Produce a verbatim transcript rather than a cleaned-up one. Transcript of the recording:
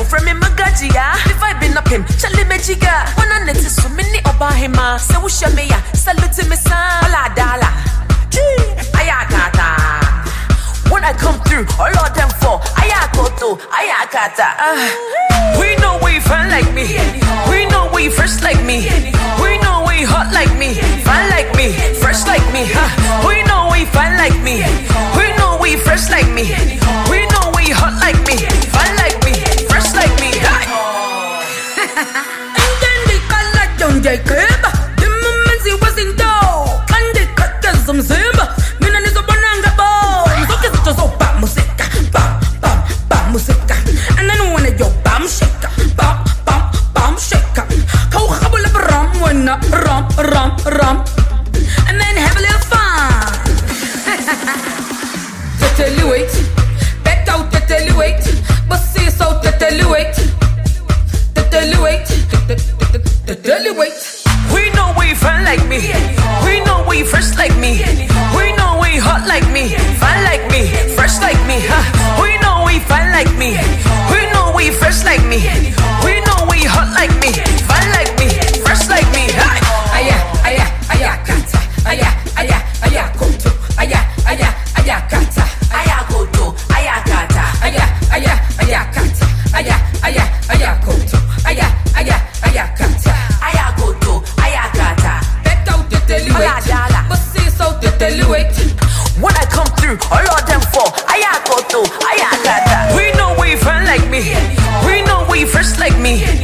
from him magajia. If I been up him, Charlie Mejiga. When I net is so many about him, so we shall me, salute to me, son. Ala dala. Ayakata. When I come through, all of them fall. Ayakoto, Ayakata. Uh, we know we fun like me. We know we fresh like me. We know we hot like me. Fun like me, fresh like me. Huh? We know we fun like me. We know we fresh like me. We know we hot like me. Fun like me, fresh like me. And then they call like John Jacob. The moment he was in door, and they cut some zimba. Mina is a banana ball. So this is just bam musica, bam bam bam musica. And then when you bam shaker, bam bam bam shaker. How habble up rum when rum rum rum. And then have a little fun. Tell wait, back out to tell you wait, but see so to tell you wait, to tell you wait, to tell you wait. We know we fun like me. We know we fresh like me. We know we hot like me. Fun like me, fresh like me. Huh? We know we fun like me. We know we fresh like me. We know we hot like me. Fun like me, fresh like me. Aya, aya, aya, kata. Aya, aya, aya, koto. Aya, aya, aya, kata. Aya koto, aya kata. Aya, aya, aya, kata. Aya, aya, aya, koto. Aya, aya, aya, kata. Aya koto, aya kata. Back out to tell you wait, but see so to tell you wait. When I come through, all of them fall. Aya koto, aya kata. We know we fun like me. We know we fresh like me.